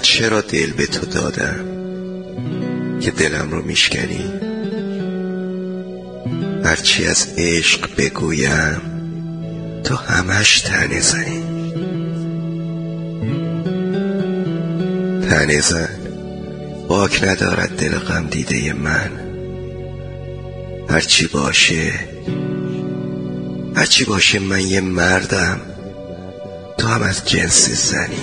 چرا دل به تو دادم که دلم رو میشکنی؟ هرچی از عشق بگویم تو همش طعنه زنی. طعنه زن باک ندارد دل غم دیده من. هرچی باشه من یه مردم، تو هم از جنس زنی.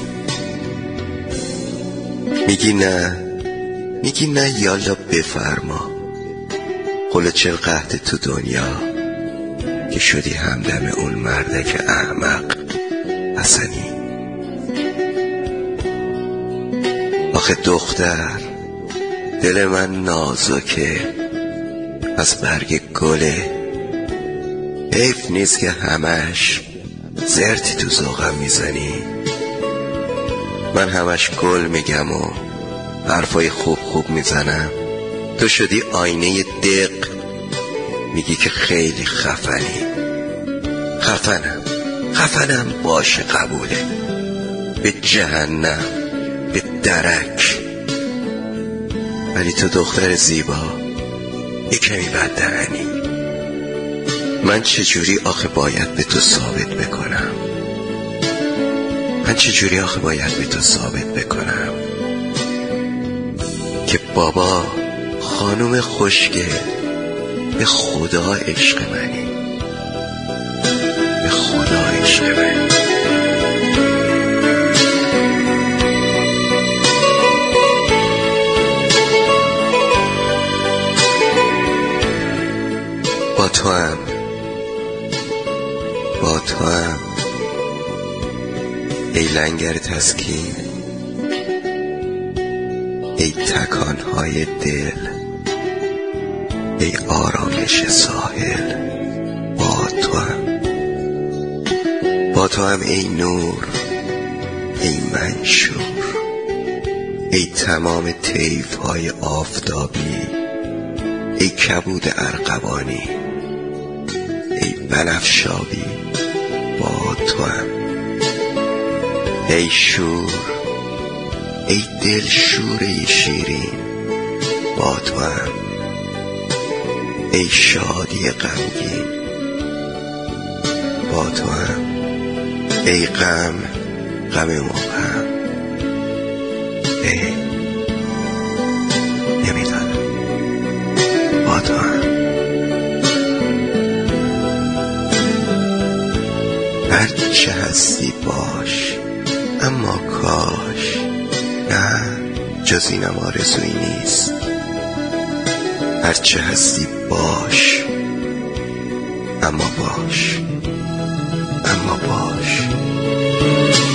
میگی نه یالا بفرما، قول چل قحط تو دنیا که شدی همدم اون مرده که احمق حسنی. آخه دختر دل من نازکه از برگ گله، حیف نیست که همش زرتی تو ذوقم میزنی. من همش گل میگم و حرفای خوب میزنم، تو شدی آینه دق میگی که خیلی خفنی. خفنم باشه قبوله، به جهنم به درک. ولی تو دختر زیبا یه کمی بددهنی. من چجوری آخه باید به تو ثابت بکنم که بابا خانوم خوشگل به خدا عشق منی. با تو هم ای لنگر تسکین، ای تکانهای دل، ای آرامش ساحل. با تو هم ای نور، ای منشور، ای تمام طیف‌های آفتابی، ای کبود ارغوانی، ای بنفشابی. با تو هم ای شور، ای دل شوره شیرین. با تو هم ای شادی غمگین. با تو هم ای غم مبهم. ای نمیدانم. با تو هم هرچه هستی باش، اما کاش نه جز اینم آرزویی نیست. هرچه هستی باش، اما باش